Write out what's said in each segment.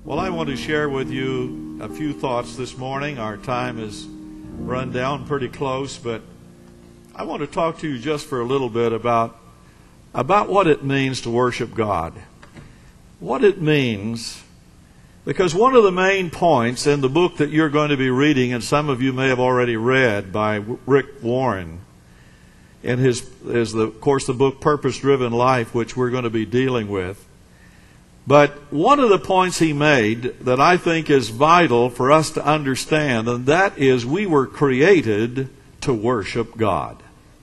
Well, I want to share with you a few thoughts this morning. Our time is run down pretty close, but I want to talk to you just for a little bit about what it means to worship God. What it means, because one of the main points in the book that you're going to be reading, and some of you may have already read by Rick Warren, in of course, the book Purpose Driven Life, which we're going to be dealing with. But one of the points he made that I think is vital for us to understand, and that is we were created to worship God.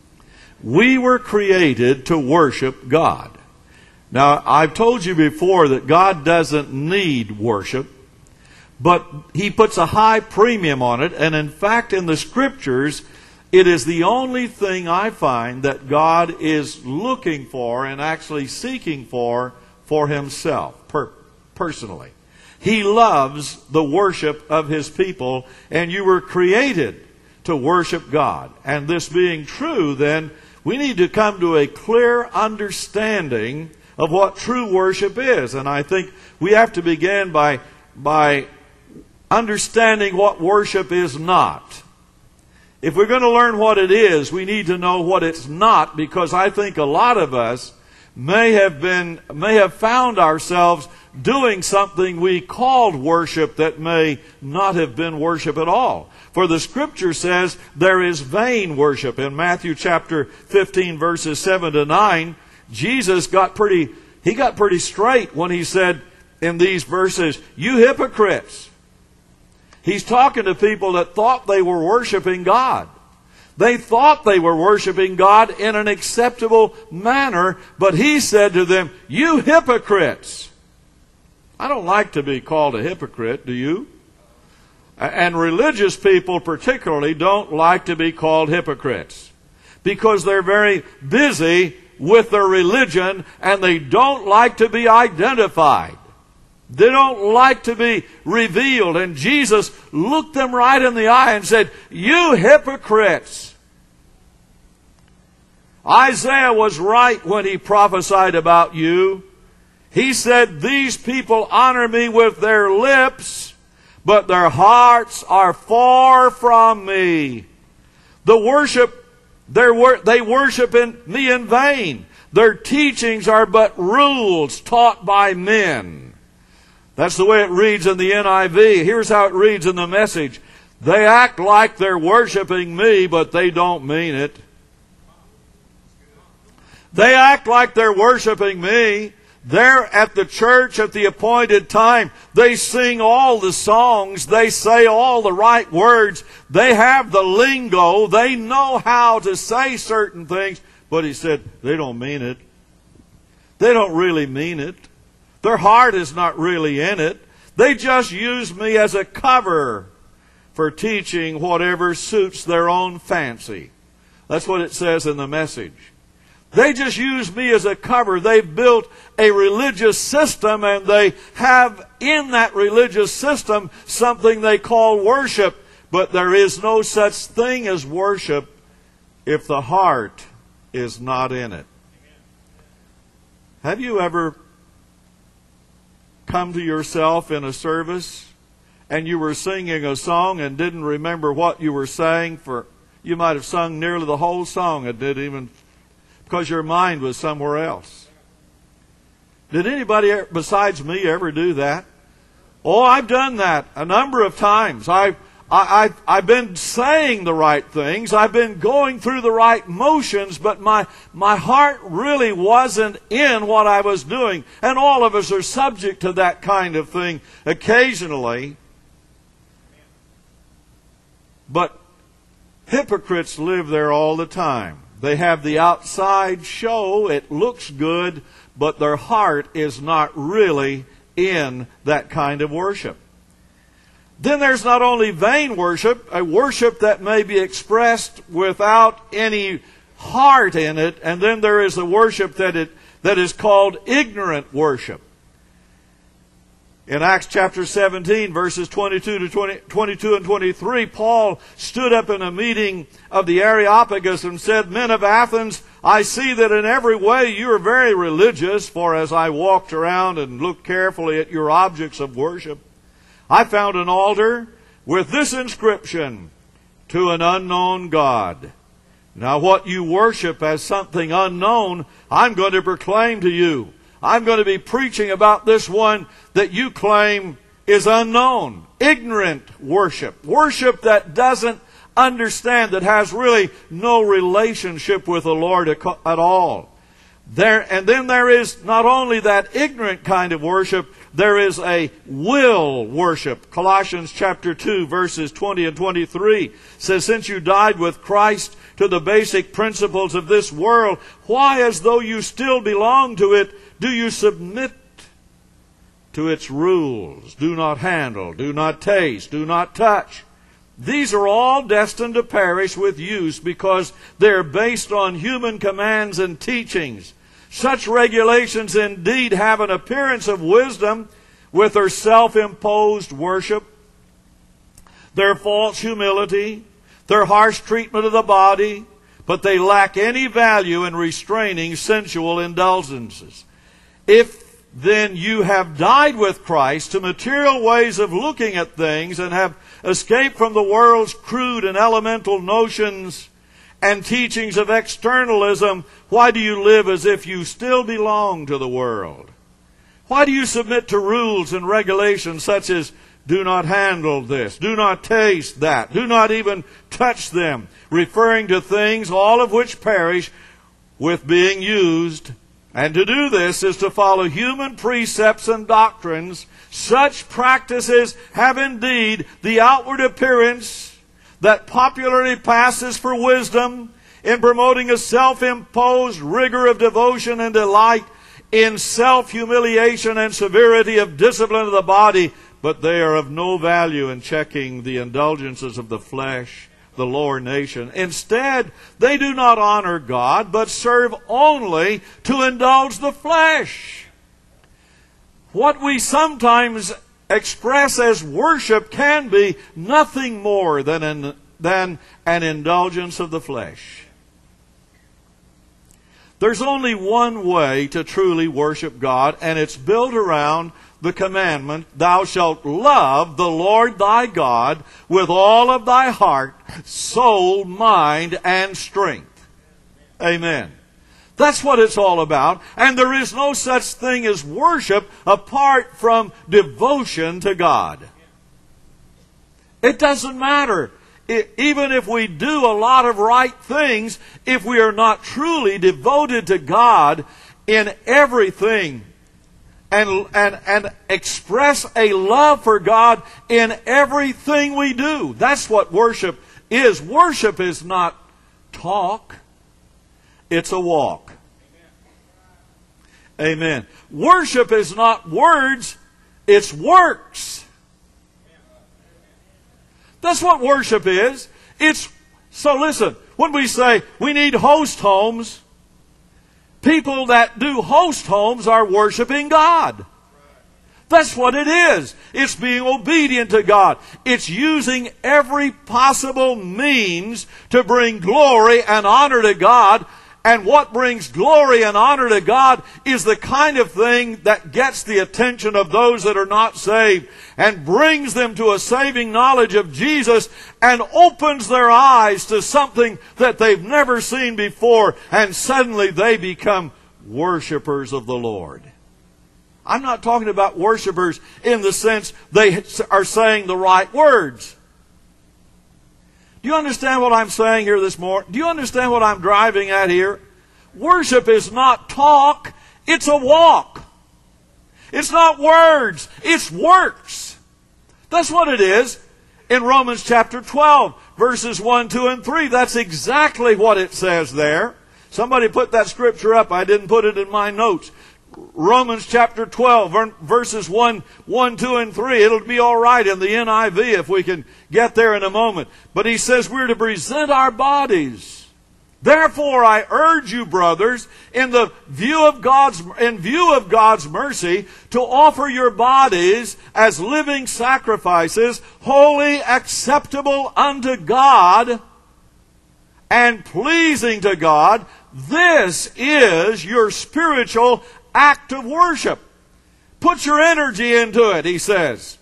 We were created to worship God. Now, I've told you before that God doesn't need worship, but He puts a high premium on it. And in fact, in the Scriptures, it is the only thing I find that God is looking for and actually seeking for Himself, personally. He loves the worship of His people, and you were created to worship God. And this being true, then, we need to come to a clear understanding of what true worship is. And I think we have to begin by understanding what worship is not. If we're going to learn what it is, we need to know what it's not, because I think a lot of us may have found ourselves doing something we called worship that may not have been worship at all. For the Scripture says there is vain worship. In Matthew chapter 15, verses 7 to 9, Jesus got pretty straight when He said in these verses, "You hypocrites." He's talking to people that thought they were worshiping God. They thought they were worshiping God in an acceptable manner, but He said to them, "You hypocrites." I don't like to be called a hypocrite, do you? And religious people particularly don't like to be called hypocrites, because they're very busy with their religion and they don't like to be identified. They don't like to be revealed. And Jesus looked them right in the eye and said, "You hypocrites." Isaiah was right when he prophesied about you. He said, "These people honor me with their lips, but their hearts are far from me. They worship me in vain. Their teachings are but rules taught by men." That's the way it reads in the NIV. Here's how it reads in the Message. "They act like they're worshiping me, but they don't mean it." They act like they're worshiping me. They're at the church at the appointed time. They sing all the songs. They say all the right words. They have the lingo. They know how to say certain things. But He said, they don't mean it. They don't really mean it. Their heart is not really in it. They just use me as a cover for teaching whatever suits their own fancy. That's what it says in the Message. They just use me as a cover. They've built a religious system, and they have in that religious system something they call worship. But there is no such thing as worship if the heart is not in it. Have you ever come to yourself in a service and you were singing a song and didn't remember what you were saying? You might have sung nearly the whole song and didn't even, because your mind was somewhere else. Did anybody besides me ever do that? Oh, I've done that a number of times. I've been saying the right things. I've been going through the right motions, but my heart really wasn't in what I was doing. And all of us are subject to that kind of thing occasionally. But hypocrites live there all the time. They have the outside show. It looks good, but their heart is not really in that kind of worship. Then there's not only vain worship, a worship that may be expressed without any heart in it, and then there is a worship that is called ignorant worship. In Acts chapter 17, verses 22 and 23, Paul stood up in a meeting of the Areopagus and said, "Men of Athens, I see that in every way you are very religious, for as I walked around and looked carefully at your objects of worship, I found an altar with this inscription, 'To an unknown God.' Now what you worship as something unknown, I'm going to proclaim to you. I'm going to be preaching about this one that you claim is unknown. Ignorant worship. Worship that doesn't understand, that has really no relationship with the Lord at all. And then there is not only that ignorant kind of worship, there is a will worship. Colossians chapter 2, verses 20 and 23 says, "Since you died with Christ to the basic principles of this world, why, as though you still belong to it, do you submit to its rules? Do not handle, do not taste, do not touch. These are all destined to perish with use because they're based on human commands and teachings. Such regulations indeed have an appearance of wisdom with their self-imposed worship, their false humility, their harsh treatment of the body, but they lack any value in restraining sensual indulgences. If then you have died with Christ to material ways of looking at things and have escaped from the world's crude and elemental notions and teachings of externalism, why do you live as if you still belong to the world? Why do you submit to rules and regulations such as do not handle this, do not taste that, do not even touch them, referring to things all of which perish with being used? And to do this is to follow human precepts and doctrines. Such practices have indeed the outward appearance that popularly passes for wisdom in promoting a self-imposed rigor of devotion and delight in self-humiliation and severity of discipline of the body, but they are of no value in checking the indulgences of the flesh, the lower nation. Instead, they do not honor God, but serve only to indulge the flesh. What we sometimes express as worship can be nothing more than an indulgence of the flesh. There's only one way to truly worship God, and it's built around the commandment, "Thou shalt love the Lord thy God with all of thy heart, soul, mind, and strength." Amen. That's what it's all about. And there is no such thing as worship apart from devotion to God. It doesn't matter. Even if we do a lot of right things, if we are not truly devoted to God in everything, and express a love for God in everything we do. That's what worship is. Worship is not talk. It's a walk. Amen. Worship is not words. It's works. That's what worship is. So listen, when we say we need host homes, people that do host homes are worshiping God. That's what it is. It's being obedient to God. It's using every possible means to bring glory and honor to God. And what brings glory and honor to God is the kind of thing that gets the attention of those that are not saved and brings them to a saving knowledge of Jesus and opens their eyes to something that they've never seen before, and suddenly they become worshipers of the Lord. I'm not talking about worshipers in the sense they are saying the right words. Do you understand what I'm saying here this morning? Do you understand what I'm driving at here? Worship is not talk, it's a walk. It's not words, it's works. That's what it is. In Romans chapter 12, verses 1, 2, and 3, that's exactly what it says there. Somebody put that scripture up. I didn't put it in my notes. Romans chapter 12, verses 1, 2, and 3. It'll be all right in the NIV if we can get there in a moment. But he says we're to present our bodies Therefore, I urge you, brothers, in view of God's mercy, to offer your bodies as living sacrifices, wholly acceptable unto God and pleasing to God. This is your spiritual act of worship. Put your energy into it, he says.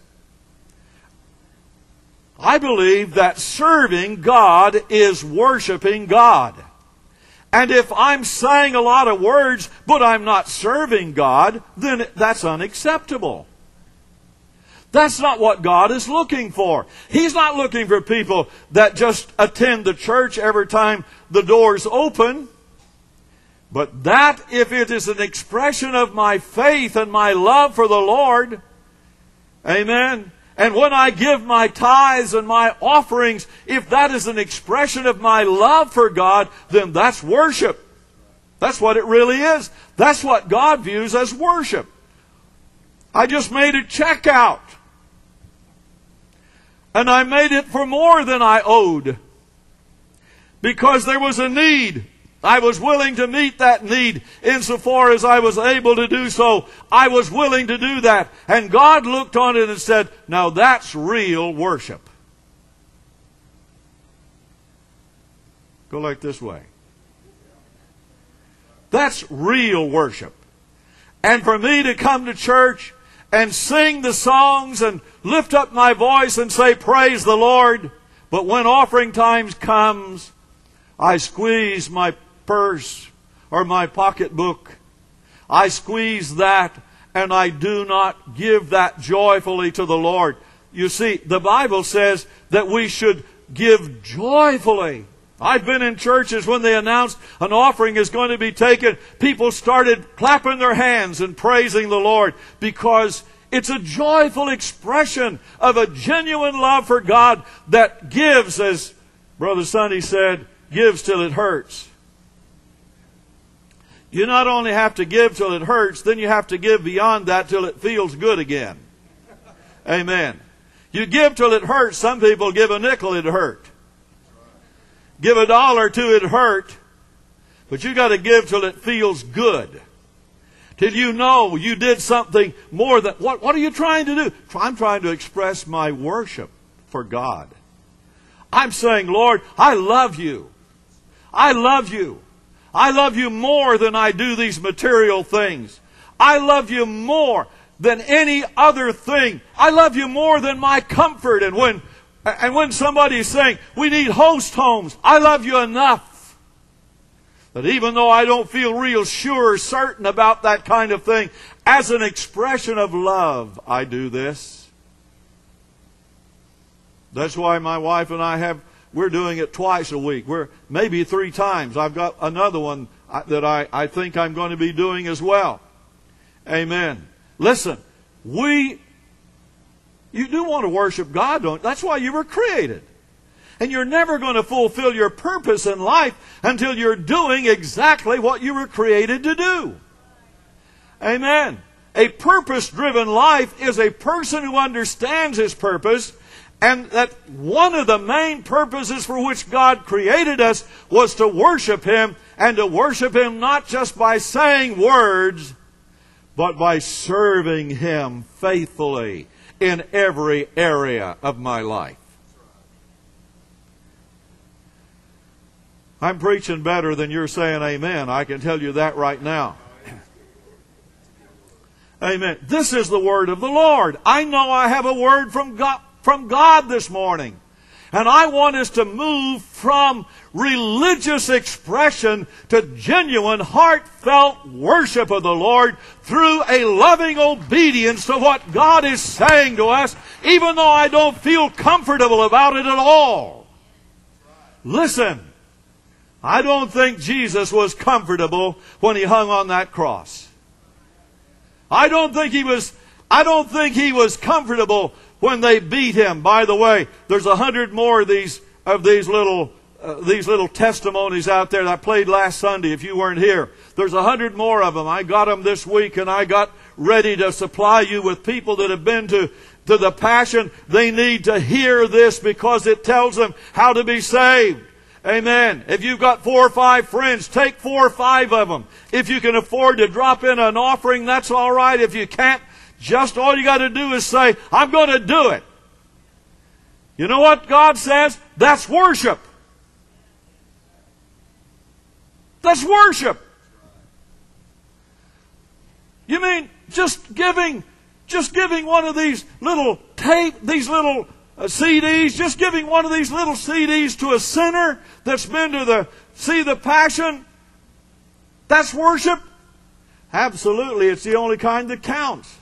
I believe that serving God is worshiping God. And if I'm saying a lot of words, but I'm not serving God, then that's unacceptable. That's not what God is looking for. He's not looking for people that just attend the church every time the doors open. But that, if it is an expression of my faith and my love for the Lord, amen, and when I give my tithes and my offerings, if that is an expression of my love for God, then that's worship. That's what it really is. That's what God views as worship. I just made a check out. And I made it for more than I owed. Because there was a need. I was willing to meet that need insofar as I was able to do so. I was willing to do that. And God looked on it and said, now that's real worship. Go like this way. That's real worship. And for me to come to church and sing the songs and lift up my voice and say, praise the Lord. But when offering times comes, I squeeze my purse or my pocketbook. I squeeze that and I do not give that joyfully to the Lord. You see, the Bible says that we should give joyfully. I've been in churches when they announced an offering is going to be taken. People started clapping their hands and praising the Lord because it's a joyful expression of a genuine love for God that gives, as Brother Sonny said, gives till it hurts. You not only have to give till it hurts, then you have to give beyond that till it feels good again. Amen. You give till it hurts. Some people give a nickel, it hurt. Give $1 to it hurt. But you got to give till it feels good. Till you know you did something more than... What are you trying to do? I'm trying to express my worship for God. I'm saying, Lord, I love you. I love you. I love you more than I do these material things. I love you more than any other thing. I love you more than my comfort. And when somebody's saying, we need host homes, I love you enough that even though I don't feel real sure or certain about that kind of thing, as an expression of love, I do this. That's why my wife and I we're doing it twice a week. We're maybe 3 times. I've got another one that I think I'm going to be doing as well. Amen. Listen, you do want to worship God, don't you? That's why you were created. And you're never going to fulfill your purpose in life until you're doing exactly what you were created to do. Amen. A purpose-driven life is a person who understands his purpose, and that one of the main purposes for which God created us was to worship Him, and to worship Him not just by saying words, but by serving Him faithfully in every area of my life. I'm preaching better than you're saying amen. I can tell you that right now. Amen. This is the word of the Lord. I know I have a word from God this morning. And I want us to move from religious expression to genuine, heartfelt worship of the Lord through a loving obedience to what God is saying to us, even though I don't feel comfortable about it at all. Listen, I don't think Jesus was comfortable when He hung on that cross. I don't think he was comfortable when they beat Him. By the way, there's 100 more of these little testimonies out there that I played last Sunday. If you weren't here, there's 100 more of them. I got them this week, and I got ready to supply you with people that have been to the Passion. They need to hear this because it tells them how to be saved. Amen. If you've got 4 or 5 friends, take 4 or 5 of them. If you can afford to drop in an offering, that's all right. If you can't, just all you got to do is say, I'm going to do it. You know what God says? That's worship. That's worship. You mean just giving one of these little CDs, just giving one of these little CDs to a sinner that's been to see the Passion? That's worship? Absolutely, it's the only kind that counts.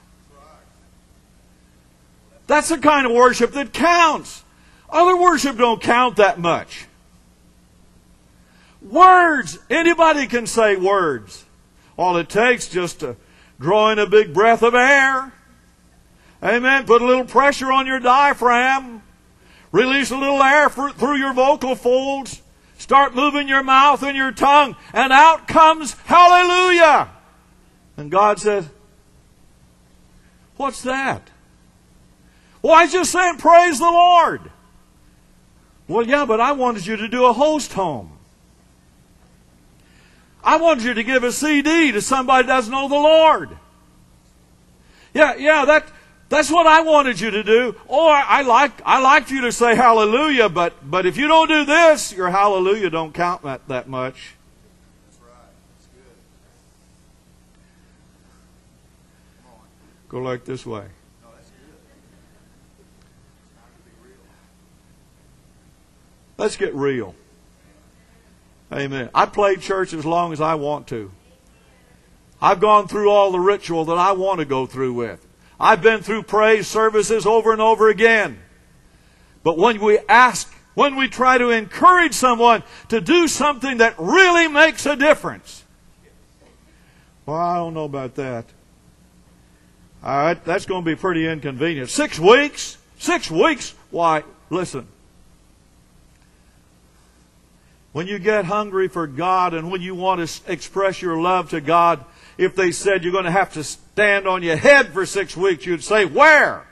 That's the kind of worship that counts. Other worship don't count that much. Words. Anybody can say words. All it takes just to draw in a big breath of air. Amen. Put a little pressure on your diaphragm. Release a little air through your vocal folds. Start moving your mouth and your tongue. And out comes hallelujah. And God says, what's that? Well, I just saying praise the Lord. Well, yeah, but I wanted you to do a host home. I wanted you to give a CD to somebody that doesn't know the Lord. Yeah, that's what I wanted you to do. Oh, I liked you to say hallelujah, but if you don't do this, your hallelujah don't count that much. That's right. That's good. Come on. Go like this way. No, that's good. It's time to be real. Let's get real. Amen. I play church as long as I want to. I've gone through all the ritual that I want to go through with. I've been through praise services over and over again. But when we try to encourage someone to do something that really makes a difference, well, I don't know about that. All right, that's going to be pretty inconvenient. 6 weeks? 6 weeks? Why, listen. When you get hungry for God and when you want to express your love to God, if they said you're going to have to stand on your head for 6 weeks, you'd say, where?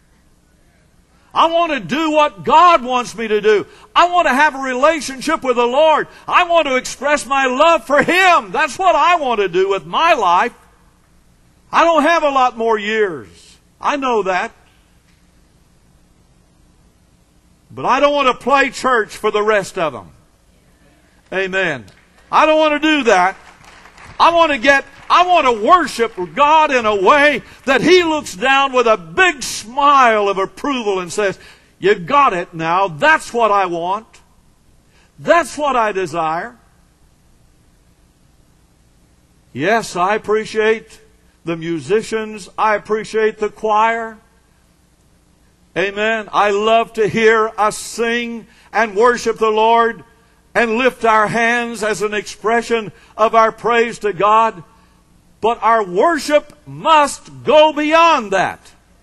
I want to do what God wants me to do. I want to have a relationship with the Lord. I want to express my love for Him. That's what I want to do with my life. I don't have a lot more years. I know that. But I don't want to play church for the rest of them. Amen. I don't want to do that. I want to worship God in a way that He looks down with a big smile of approval and says, you got it now. That's what I want. That's what I desire. Yes, I appreciate the musicians. I appreciate the choir. Amen. I love to hear us sing and worship the Lord and lift our hands as an expression of our praise to God. But our worship must go beyond that.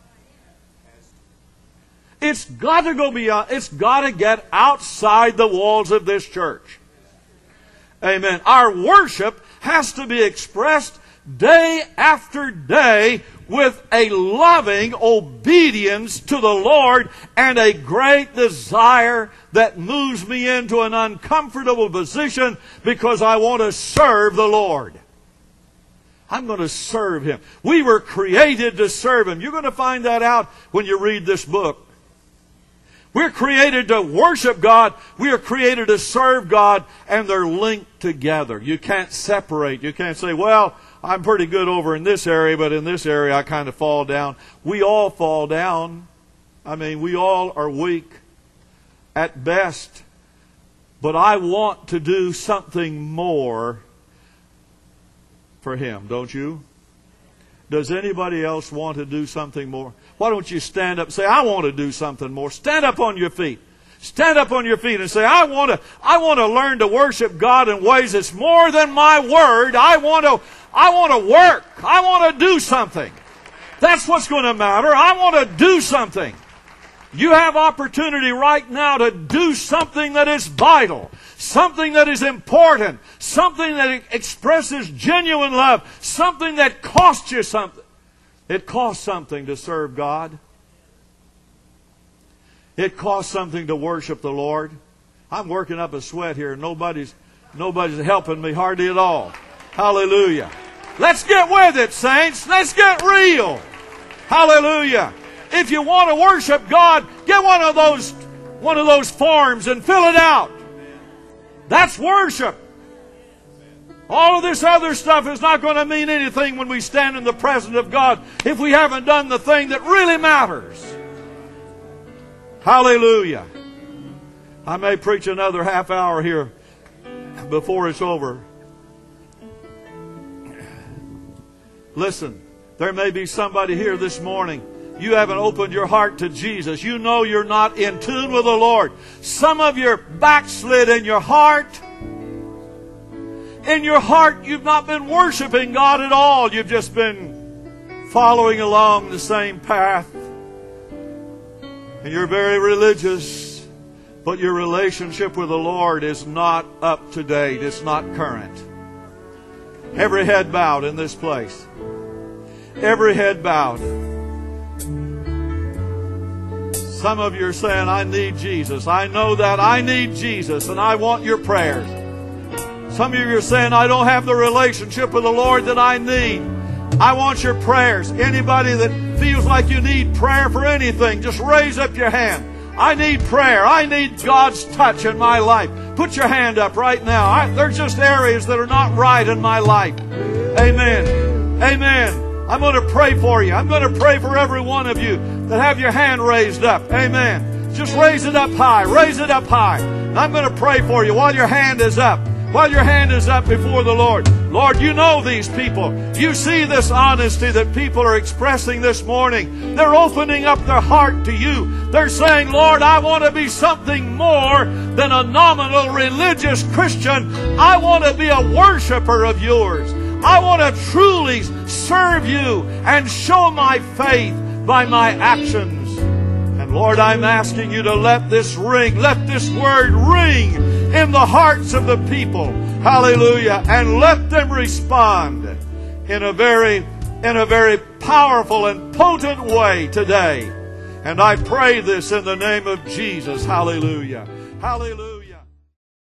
It's got to go beyond. It's got to get outside the walls of this church. Amen. Our worship has to be expressed day after day with a loving obedience to the Lord and a great desire that moves me into an uncomfortable position because I want to serve the Lord. I'm going to serve Him. We were created to serve Him. You're going to find that out when you read this book. We're created to worship God. We are created to serve God, and they're linked together. You can't separate. You can't say, well, I'm pretty good over in this area, but in this area I kind of fall down. We all fall down. I mean, we all are weak at best. But I want to do something more for Him, don't you? Does anybody else want to do something more? Why don't you stand up and say, I want to do something more. Stand up on your feet. Stand up on your feet and say, I want to learn to worship God in ways that's more than my word. I want to work. I want to do something. That's what's going to matter. I want to do something. You have opportunity right now to do something that is vital, something that is important, something that expresses genuine love, something that costs you something. It costs something to serve God. It costs something to worship the Lord. I'm working up a sweat here. Nobody's helping me hardly at all. Hallelujah. Let's get with it, saints. Let's get real. Hallelujah. If you want to worship God, get one of those forms and fill it out. That's worship. All of this other stuff is not going to mean anything when we stand in the presence of God if we haven't done the thing that really matters. Hallelujah. I may preach another half hour here before it's over. Listen, there may be somebody here this morning. You haven't opened your heart to Jesus. You know you're not in tune with the Lord. Some of you are backslid in your heart. In your heart, you've not been worshiping God at all. You've just been following along the same path. And you're very religious, but your relationship with the Lord is not up to date. It's not current. Every head bowed in this place. Every head bowed. Some of you are saying, I need Jesus. I know that I need Jesus, and I want your prayers. Some of you are saying, I don't have the relationship with the Lord that I need. I want your prayers. Anybody that feels like you need prayer for anything, just raise up your hand. I need prayer. I need God's touch in my life. Put your hand up right now. There's just areas that are not right in my life. Amen. Amen. I'm going to pray for you. I'm going to pray for every one of you that have your hand raised up. Amen. Just raise it up high. Raise it up high. I'm going to pray for you while your hand is up. While your hand is up before the Lord. Lord, you know these people. You see this honesty that people are expressing this morning. They're opening up their heart to you. They're saying, Lord, I want to be something more than a nominal religious Christian. I want to be a worshiper of yours. I want to truly serve you and show my faith by my actions. And Lord, I'm asking you to let this ring, let this word ring in the hearts of the people. Hallelujah. And let them respond in a very powerful and potent way today. And I pray this in the name of Jesus. Hallelujah. Hallelujah.